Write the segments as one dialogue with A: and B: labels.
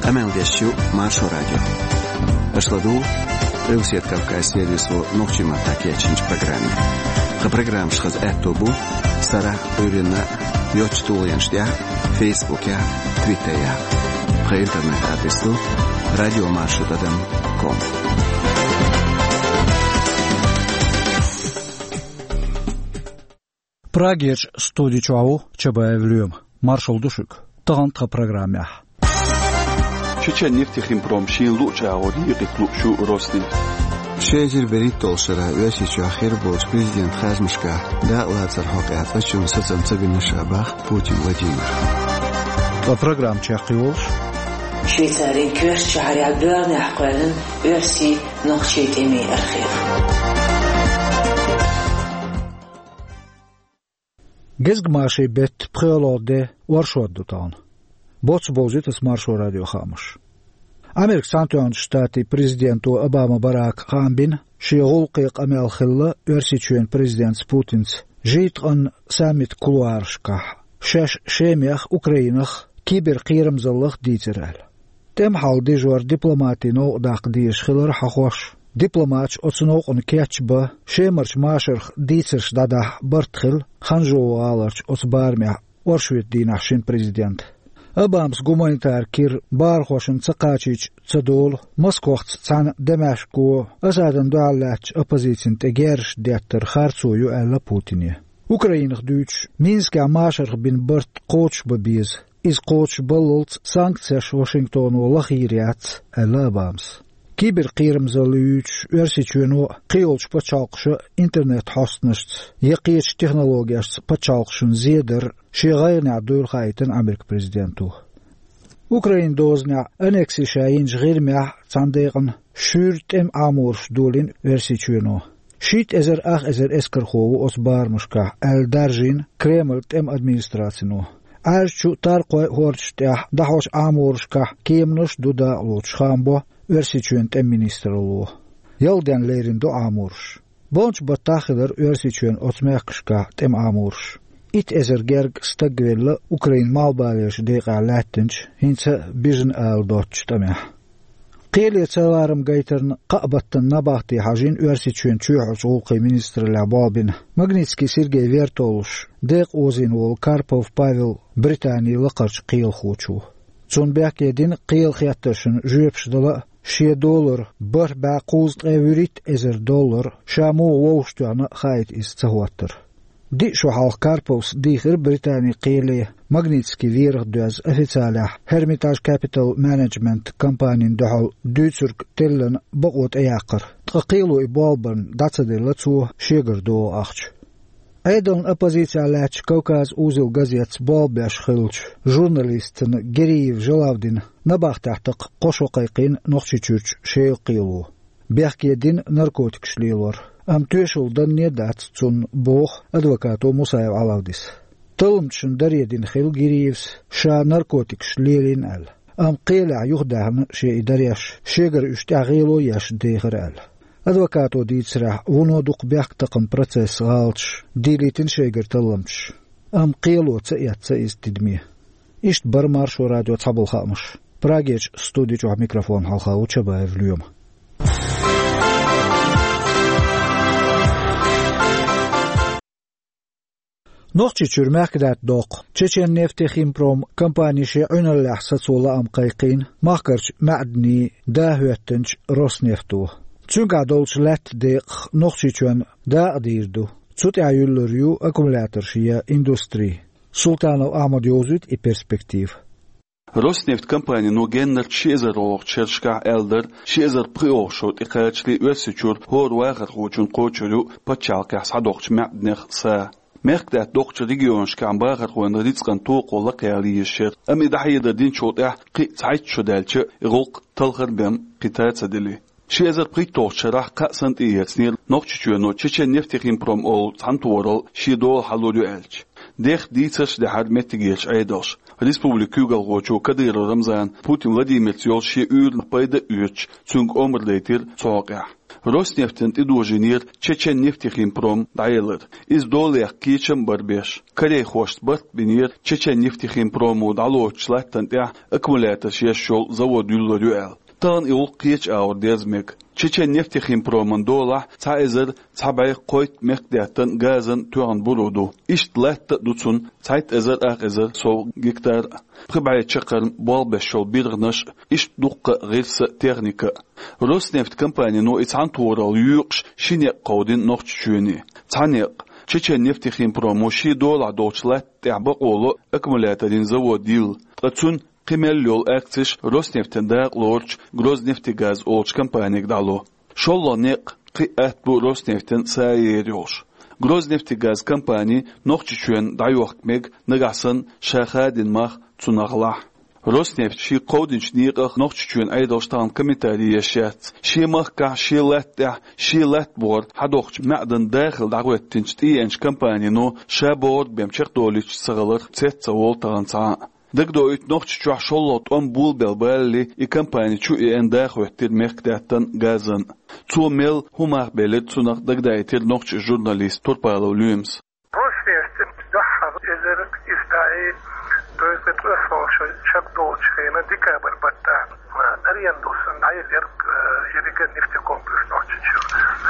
A: Амелдещу Маршо радио. Ашладу Русет Кавказ сервису Нохчима Такечинч программе. Программ шхаз Этобу Сара Урина Йочтулянштя Фейсбуке Твиттере. По интернет-адресу radiomarshrutatm.com.
B: Прагеч студичау Чабаевлюм. Маршал Душик. Тагантха программе.
C: Чечен нефтехимпром шин лучаори иqitlушу росни.
A: Шейзер беритол шара вясичу ахир болч президент Хазмишка дала цархоqat вачун сацамцабин шабах Путин Владимир.
B: По программе чахиолш
D: شويسارين كويس شهري عبدالله نحقلن ورسي نقشيت إمي أرخير
B: جزء ماشي بيت بخيالات ورشوات دوتان بوتس بوزيت اسمارشو راديو خامش أمريكا سانتوان شتاتي بريزيدنتو أوباما باراك خامبين شيغول قيق أمال خلة ورسيتشوين بريزيدنت بوتينز جيت أن سامت كلوارشكح شاش شيميخ أوكرينخ كيبر قيرم زلخ ديترال تم حال ديجور دبلوماتي نو داق ديش خلر حخوش دبلوماتش أتصنوق أن كاتشبه شيمرش ماشرخ ديترش داده برتخل خنجو آلرش أتصبارمي ورشويت دينحشين بريزيدنت أبامس гуманитар كير بارخوشن تقاتيش تدول مسكوخت تان دمشقو أسادن دوالاتش أبوزيتين تجارش ديتر خارцو يو ألا بوتينية أوكراينخ دوتش مينسكا ماشرخ بين برت قوتش ببيز إز قوتش بللت سانكتسيش واشنطن ولخيريات ألا أبامس كيبر قيرم زلوتش ورسيتشونو قيولش بچالقش انترنت حاستنشت يقيتش تكنولوجياش بچالقشن زيدر شي غيرنع دول خايتن أمريكا بريزيدنتو أوكراين دوزنع أنكسي شاينج غير مع صنديقن شورت آمورش دولين ورسيتشونو شيت ازر ازر اسكرخو أصبار مشكا الدارجين كريملت أدمينستراتينو أرشو تارقوي هورشتاح دحوش آمورشكا كيمنش دودا لوتش خامبو ورسيتشون ministrolu. Yoldan leerindo amursh. Bonch batakhder ورسيتشون otmekshka tem amursh. It ezer gerg stagwelle Ukraine malbalish deqa latinch hinsa bizn aldotch tamah. قيل يتسوارم قيترن قابتن نباختي حاجين ورسيتشون تشوحوش غوقي minister لعبابين مغنيتسكي سيرجي فيرتولش ديق اوزين والكاربوف بافل بريطاني لقرش قيل خوچو تون بيك يدين قيل خياتشن جوبش دلا $6 بر باقوز غيوريت $1 شامو ووشتوانا خايت استهواتر دي شو حال كاربوس ديخر بريطاني قيلي مغنيتسكي فيرغ دوز افيتالح هرميتاج كابيتال مانجمنت كامبانين دحل دوتسرك تلن بقوت اياقر تقيلو ابالبن داتسدي لتسو شيغر دو اخش ايضا оппозиция لاتش كوكاز اوزل газет بالباش خلش جورناليستن جريف جلافدين نباخ تحتق قشو قيقين نخشي تشوش شيء قيلو بيحكي دين ناركوتيك شليلور ام توشل دنيا دات تون بوخ ادوكاتو موسايف علاوديس طلمتشن دريدين خيل جريفس شا ناركوتيك شليلين ال ام قيلع يخدعن شيء دريش شيغر اشتاغيلو ياش ديغر ال أدوكاتو ديتسرح ونودق بيحك تقم بروسيس غالش ديليتن شيغر تلمش أم قيلو تسئيات تسئيز تدميه إشت برمارشو راديو تحب الخامش براغيش ستوديو ميكروفون حلقاو تشبايف اليوم نوخشي تشرماك دات دوق تشيشن نفتخيم بروم كمبانيشي عنا اللي حساسولا أم قيقين ماكرش معدني داهوتنش روس نفتوه تشونكا دولش لات ديق نوخشيچون دا ديردو تسوت ايولوريو اكومولاتورشيا اندستري سلطانو احمد يوزيت اي перспектив
C: Роснефть компания ногеннер чезерох чершка элдер чезер приошот икачли весичур хор вагат хочун кочулу пачалка садохч мәднех са меркдат дохч регионшка амбагат хонда дицкан тоқола калиешер ами дахида дин чотя қицайт шудалчы игоқ талхар бем қитацадили شيزر بريتو شرح كأسنت إيتنير نوكشيو نو تشيشن نفتخين بروم أول تانتورال شيدول حلولو ألش ديخ ديتش دهاد متجيش أيدوش ريسبوبليكوغال غوچو كدير رمزان بوتين فلاديمير تيول شي أول بايدا أوش تونغ أمر ليتير توقع Rosneft'in idojinir Çeçen Neftihimprom dayılır. İz dolayak kiçim barbeş. Korey hoşt bart binir Çeçen Neftihimprom daloçlattan ya akkumulятор şeşol zavod yulları. Tan yol qiç ağır dezmek. Çeçen Neftihimprom dola çayzır çabay qoyt mekdatan gazın tuğan burudu. İştlat dutsun çayt ezir ağızır so gektar Прибавить чакарн болбешол биргнаш иш дукка гылсы техника. Роснефть компания но ицан турал юкш шине qawdin noqchuni. Taniq Çeçen Neftihimprom şi dola doçlat ta'ba qolu akkumulatorin zavodil. Tatsun qimel yol aktish Rosneft'in da lorch Grozneftigaz olch kompaniyak dalo. Şolloniq qiat bu Rosneft'in sayeriyosh. Grozneftigaz kompani noqchchuen dayoqmek nagasan şahadin mah Цунагла. Роснефть ши qawdinchniqaq noqchchuen aydostan комментарий yaşat. Şi mahka şi lat bor hadoqch ma'dan daxil dagwettinch tiyench kompaniyano şabord bemchaq dolich sığılır tsetsa voltağansa. Dagdo üt noqchchu şollot on bulbel balli I kompani chu en daxwettir mekdatan gazan. Tsumel humaq belet tsunaq dagdaytir noqch jurnalist torpalo lüms.
E: Роснефть дахар ezer istai Böylet öfhoşu çok doğuşkayına dikabel batta ariyan dosun hayır yerike nefti kompleks noççu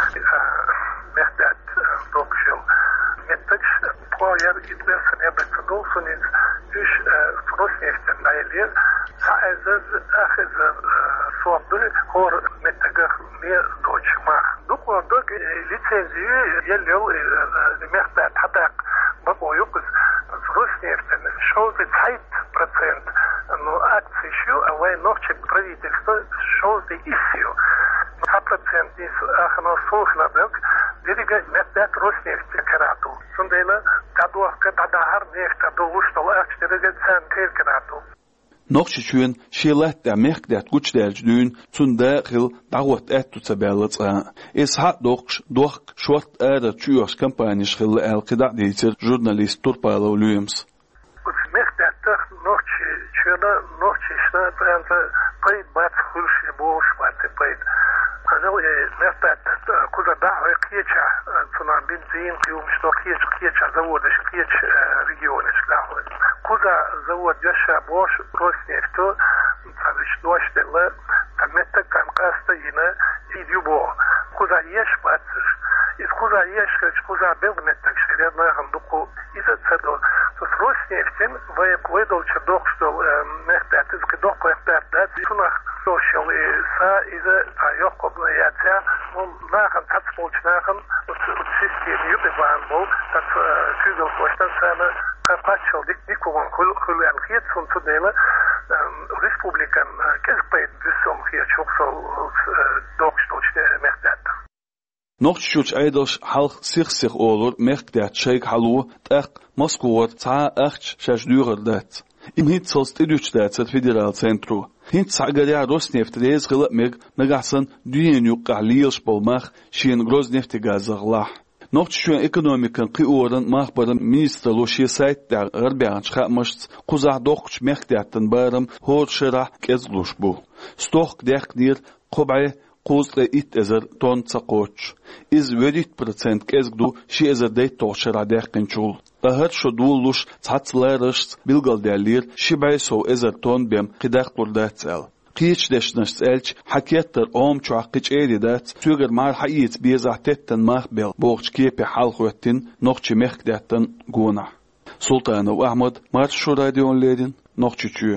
E: mehdat dokşul metak proyer itlersen ebekte dolsun iz üç Rosneftin hayır saizir ahizir soğabı hor metakah ne doçma duk licenziyi yel mehdat hatak bak o yok Роснефть шел Zeit процент, но акции еще, а вы ночи правительство шел issue. 2% из ахно сухнадок, деревья метят Роснефть карату. Сундела кадуахка тадахар нефть адовуштол акчтереге центр карату.
C: Noqchchuen shilat da mekdat guchdaljdün tsundaqil dagwat tutsabalatsa. Isha doq short ara chuyos kompanish khil alqida deytir jurnalist turpalo lüms.
E: Mekdat noqchi ishna pranta payd bat khulshi bosh bat payd. Qazal mekdat kuza da'wa qiyacha tsuna benzin qiyum shto qiyacha zavodish qiyach regionish lahwa. Kuza zavod yasha bosh Rosneft'u tabiş doştela tamette kankasta yine idyubo. Kuza yeş batsır. İz kuza yeş kuza belgmettak şeyler nahanduku iza tsado. Sos Rosneft'in ve koydolça dokstol mehtatiz ki dok mehtatat sunah social sa iza yok kobna yatsa nahan tatspolç nahan sistemi yubiban bol tat küzel koştan sana kapaçol dikkovan kulyan hiyet suntu dela Respublikan kezpayt büsum hiyet çok sol dokstoçte mehtat.
C: Noqchchuch aydosh halq six olur mekdat şeyk halu taq Moskva ta achch shajdyurdat. Im hit sost idüchdat federal centru. Hint sagaria Rosneft rez qilib megasan düyen yuqaliysh bolmaq shin Grozneftigazaglah. Noqchchuen ekonomikan qiuran mahbaran minister loshi saytda garbianch xamashts quzah doqch mekdatdan baram horshara kezlush bu. Stoq daqnir qobay Quzla it ezer ton tsaqoch. Iz 20% kezgdu shi ezer deyt toshara daqinchul. Ahar shodulush tsatslarsh bilgaldalir shibay so ezer ton bem qidaq qurdatsal. Qich deshnash elch hakiyattar om chuaqich edidat tüger mar hayit bizahtetten mahbel boqch kepe halqwetin noqchi mekdattan guna. Sultanov Ahmad Marşu radionledin noqchichu.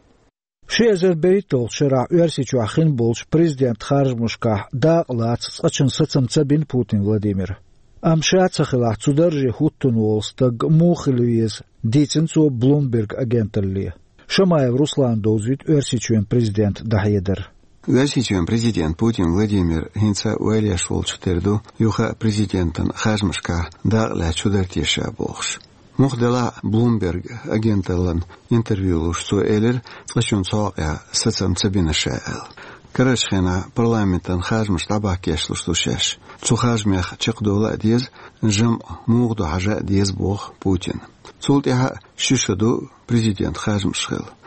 B: Шезер беритол шера уерсичу ахин болш президент харжмушка да лац цачин сацамцабин Путин Владимир. Амшацахила цудержи хуттун волстаг мухилвиз дицинцо Bloomberg агенталли. Шамаев Руслан дозвит уерсичуен президент Дахедер.
A: Уерсичуен президент Путин Владимир хинца уэлеш волчтерду юха президентан харжмушка да ла чудертеша болш. Muhdela Bloomberg agentlarla intervyuluş so'eler qachon so'qa satsam sabina sha'al. Karashxana parlamentan xajmish tabaq yashlushash. Tsuxajmih chiqdola diz jam muğdu haja diz bo'q Putin. Sultiha shishadu prezident xajmish xil.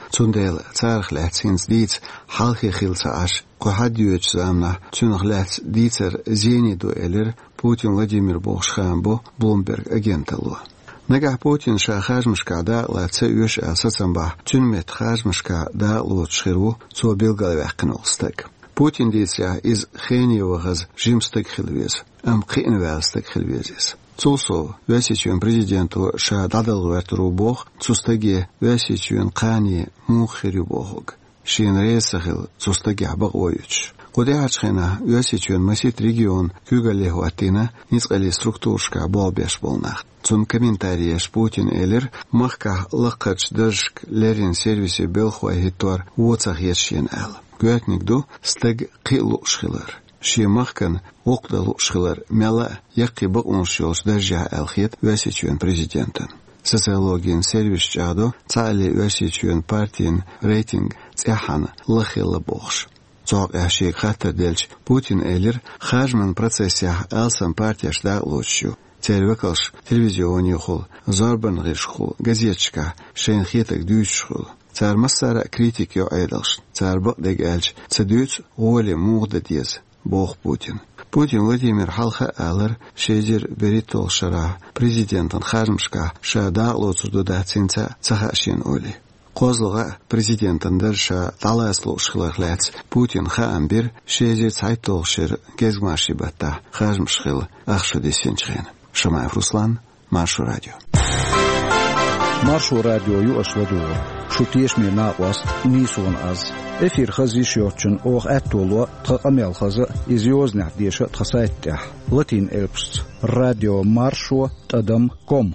A: تندل تارخ لاتسينز ديت حالخي خيلتا عش قحد يوج زامنا تنخ لات ديتر زيني دو إلر بوتين ولاديمير بوخشخانبو بلومبرغ أجنتلو نجح بوتين شا خارج مشكا دا لاتسا يوش أساسا با تنمت خارج مشكا دا لوت شخيرو تو بيلغال وحقنولستك بوتين ديتسيا إز خيني وغز جيمستك خلويز أم قين والستك خلويزيس Цусо весичен президенту ша дадал вертуру бог цустаги весичен қани мухирю бог шин рейсахил цустаги абаг ойуч Кудеачхена весичен масит регион кюгалеху атина низкали структуршка болбеш болнах Цун комментариеш Путин элер махка лакач дашк лерин сервисе белхуа хитор уоцах ешен эл Гуэтникду стаг қилу шхилар شي مخكن وقدلو شخلر ملا يقي بقونشيوش درجة الخيط واسيتشون بريزيدنتن سوسيولوجين سيرفيس جادو تعالي واسيتشون بارتين ريتنج تيحان لخيل بوخش توق احشيك خاطر دلش بوتين ايلر خارج من процессях السن بارتياش دا لوتشيو تلوكلش تلفزيوني خول زاربن غيش خول газетчика شين خيتك دوش خول تار مسارة كريتيك يو ايدلش تار بقدق الش تدوش غولي موغدة ديز بوخ Путин. Путин Владимир Халха Аллер шезер беритол шара президентын хармшка шада лоцурду дацинца цахашин оли. Козлыга президентын дырша таласлу шхылахлац Путин хаамбир шезер цайтол шер кезмаши батта хармшхыл ахшу десенчхен. Шамаев Руслан, Маршу радио.
B: Маршу радио ю ашваду. Шутиеш ми науаст нисун аз. Эфир хазиш йотчун ох аттулу тхамел хаза изёзнах деша тхасайттах. Латин элпс. Радио Маршу тадам.com.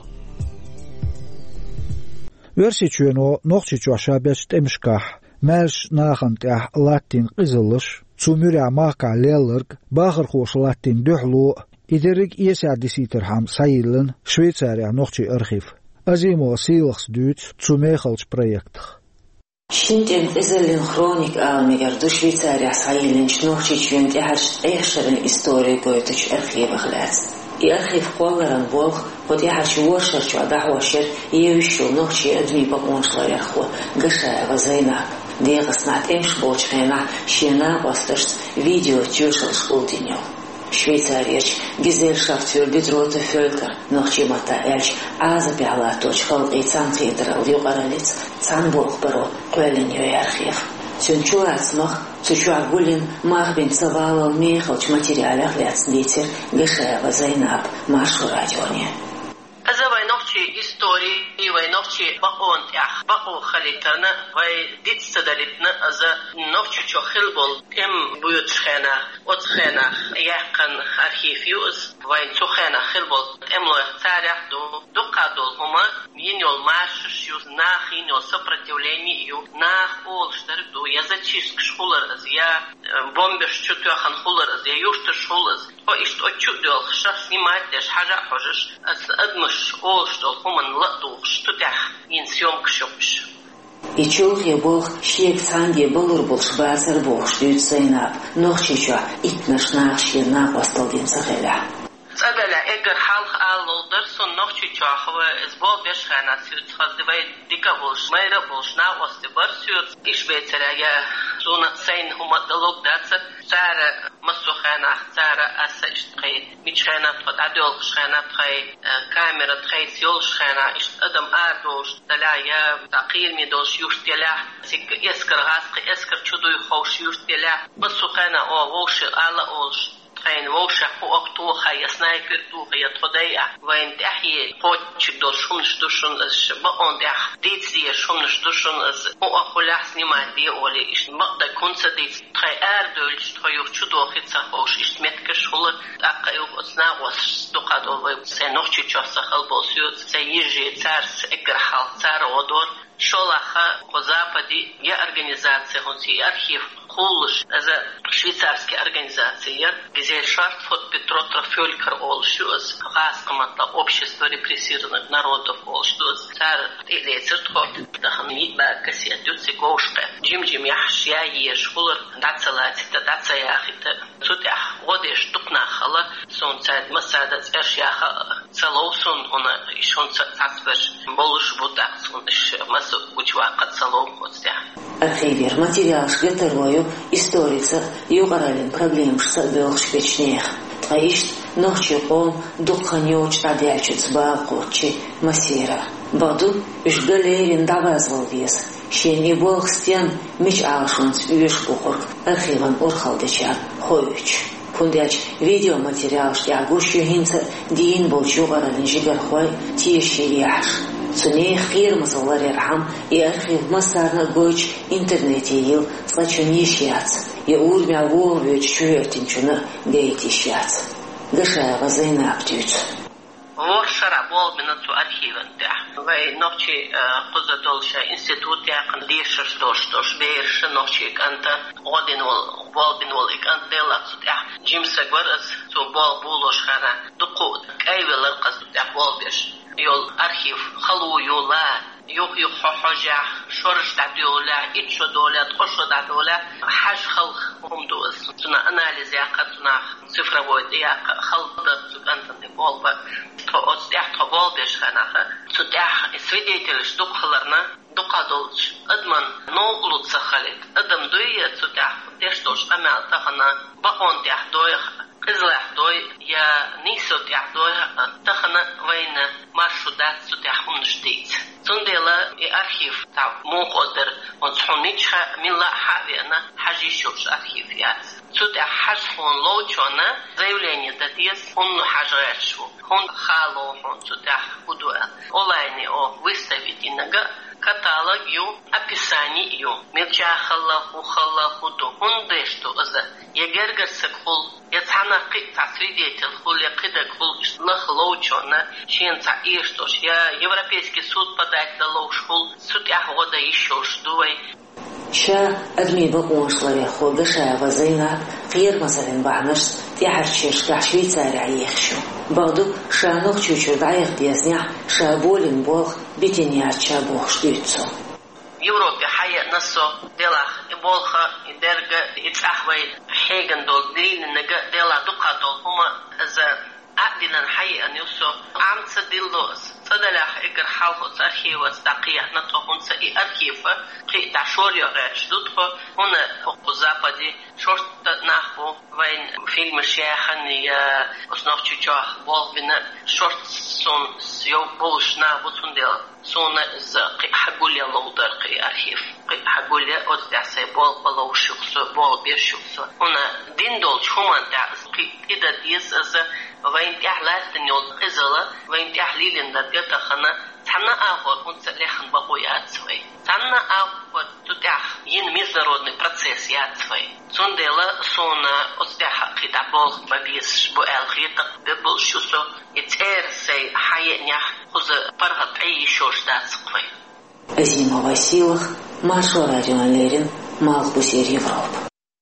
B: Версичуено нохчичу шабеш темшках. Меш нахантах латин qizılış. Цумюря мака лелерг бахыр хош латин дөхлу. Идерик иесадиситерхам сайылын Швейцария нохчи архив. Азимо силахс дүйт цумехалч проектах.
D: Шинтен эзелин хроник алмегер до Швейцария сайылын шнохчич вент эхшерен истории гойтыч архивах лаз. И архив колларан волх под яхач воршерчу адахвашер евищу нохчи адми поконшла ярху гашаева зайна. Дегаснат эмш болчхена шена бастырс видео тюшал шкулдинё. Швейцарияч Gesellschaft für bedrohte Völker noch jemata elch azabялatoch халqi цантрал югаралиц цанболхбаро qvelinyo arxiv. Сөнчуацмах сучуагулин махбин савалал мехалч материалах ляцлитер Гешева Зайнаб Маршу радионе.
F: Азавай нохчи истории и вай нохчи баон ях бао халитана вай дитсадалитна аза нохчи чохилбол тем буютхена отхена яхан архив юз вай цухена хилбол эмло царях дукадол хума миньол марш юз нахиньол сопротивлению нах олштер ду язычиск шхулар аз я бомбеш чутуахан хулар аз я юштер шхулаз о ишт очудол шах снимать деш хажа хожеш аз адмаш олштол хуман латуш тутах ин съемка шопш.
D: И чулхи бог шиек цанги болур болш базар бог штует Зайнаб нохчича итнаш нахши на посталдин сахеля.
F: Цадала эгер халх аллодер сон нохчи чахва избол бешхана сют хаздивай дика болш майра болш на ости бар сют и Швейцария зона сайн хумадалог даца цара масухана цара асачтхай мичхана тхад адол шхана тхай камера тхай сёл шхана иш адам ардош далая тaqil ми дош юштела сик эскер гасқи эскер чудуй хош юштела масухана о вош ала олш خاين ووشة وقتو خاي سنايبر تو خاي تخديع وين تحيي قوتش دول شونش دوشون از بقون دح ديت زي شونش دوشون از او اخولاح سنما دي اولي اش مقدا كونسا ديت تخاي اردولش تخاي يوخشو دوخي تساقوش اش متكش خلق اقا يوب اصنا وس دوقا دول ويب سنوخشي چوسا خلبو سيوت سيجي تارس اقرحال تار ودور شولаха по западе я организация хонси архив хулш за швейцарские организации Gesellschaft für bedrohte Völker олшуз гасқаматла общество репрессированных народов олшуз цар илецерт хот дахнит ба касиатюци гошка джим яхшя ешхулер дацалати дацаяхита сутях водеш тукнахала сонцад масада цершяха صلوسون هنا إيشون تصبر بولش بدأسون إيش مسو وجواقة صلوم خدته.
D: Архивер материал шгетервою историца югаралин проблем шсабелш печнех. Траишт ночью он духанёч тадячец баакочи масира. Баду жгалерин давазвал вес. Шеми волх стен меч алшунц юшбухор архиван урхалдеча хойч. Пундяч видеоматериал штягущий хинца дин бол югаралин жигархой тиешевяш. Цуней хирмазал архам и архив масарна гоч интернете ил слачунишьяц. И урмя волвич чуертинчуна гейтишьяц. Гашаева Зайнаптюц.
F: ورشرع بول من تو أرخيفن ده وي نوچي قزة دولشة إنستيتوت يقن ديشش دوش بيرش نوچي أنت غدينول بول بينول إكانت ديلا تسوتيا جيمسا غورز تو بول بولوش خانا دقو كايوه لرقص تسوتيا بول بيش يول أرخيف خلو يولا يوخ حجة شورش دولة إتشو دولة تخشو دولة حاج خلق هم دوز تنا أناليز يقا تنا صفر ويد يقا خلق أنت نبول تو أصدح تبول بيش خاناخا تدح свидетельш دقخلرنا دقادولش أدمن نوغلوت سخالت أدم دوية تدح تشتوش أمال تخنا بقون تح دوية قزلح دوي يا نيسو تح دوية تخنا وين маршрутات تح унштейт تندلا أرخيف تاع موقدر ونصحونيتها من لا حاوينا حاجي شوش أرخيفيات تدح حاجون لوچونا заявление датиес он حاجاشو он хало он تدح худуа онлайне о выставить инога каталог ю описание ю мелчахалла хухалла он дешто за егергерсек хул يتحنا قطع свидетель хул якидак хул лохлоучона шенца иштош я европейский суд подать далош хул суд яхода еще ждуй
D: شا أدمي بقون شلري خود شاوة زينات غير مثلا بعنش تيحرشيش كحشويتساري عيخشو بعدو شا نوخشوشو دعيق ديزنيح شا بولين بوغ بيتنيات شا بوغ شتويتسو
F: يوروبي حيا نصو ديلاخ إبولخا إدرغة إتحوي حيغن دول دين نغا ديلا دوقا دول هما أزا أدنا حي أن يوسو عم تدلوز صدلاح إجر حالخوز أرخيو استقيا نتوهن سي أرخيفة قي تعشور يغيش دوتخو هنا أقوزابدي شورت ناخو وين فيلم الشيخن يا أصناف تشوخ بولبنا شورت سون سيو بولشنا بوتون ديل سونا قي حقولي اللودر قي أرخيف قي حقولي أدع سي بول بلو شخصو بول بير شخصو هنا دين دول شومان دع قي إذا ديز أزا وين تحلات نيول إزلا وين تحليلين دقيقة خنا تحنا أهور ونسلخن بقويات سوي تحنا أهور تتح ين международный процесс яд свой сондела сона остях китабол бабис буэл хита бебл шусо итер сей хаянях хуз паргат ай шошдат свой
D: Зима Василов, Маша Радио Лерин, Малбусер Европа.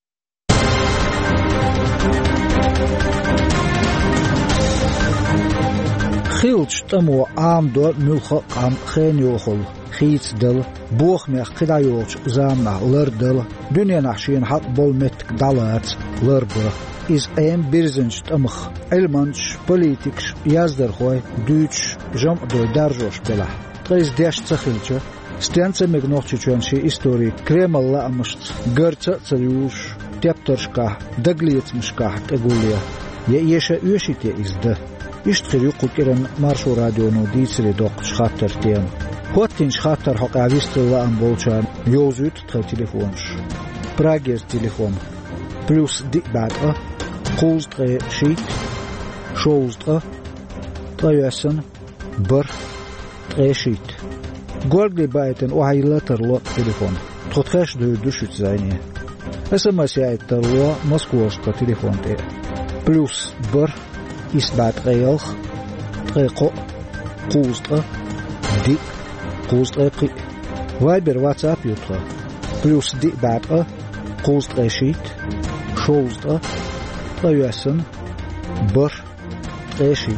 B: خيلش تمو عام دو ملخ عام خين يوخل خيت دل بوخ ميخ قدا يوخ زامنا لر دل دنيا نحشين حق بول متك دالات لر بخ إز أيام بيرزنش تمخ علمانش بوليتيكش يازدر خوي دوتش جم دو درجوش بلا تغيز ديش تخيلش ستيانسا مغنوخش چونشي إستوري كريمال لا أمشت غرطة تليوش تيبترشكا دقليت مشكا تقوليا يأيشا يوشيتي إز ده يشتغل يقولون مارشو راديو نوديسري دوق شخاطر تيم كوتين شخاطر حق عويست الله أم بولشان يوزوت تخل تليفونش براغيز تليفون بلوس دي بعد قوز تغي شيت شوز تغيسن بر تغي شيت قولي بايتن وحي لاتر لو تليفون تخش دو دوشت زيني SMS يايتر لو مسكوش تليفون تي بلوس بر إثبات غير طريقة قوزطة دي قوزطة قي وايبر واتساب يطرى بلوس دي بعد قوزطة شيت شوزطة طيوسن بر طيشيت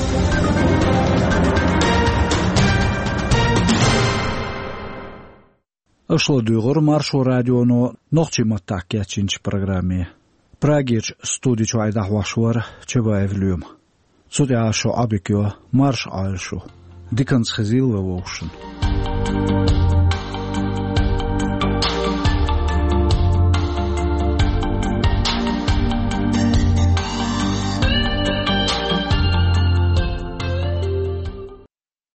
B: أشلو دوغر مارشو راديونو نوخشي متاكياتشينش программе Прагич студичу айдах вашвар чебаев люм. Sudja šo abikjo marš alšu, dikans khazil wa woshen.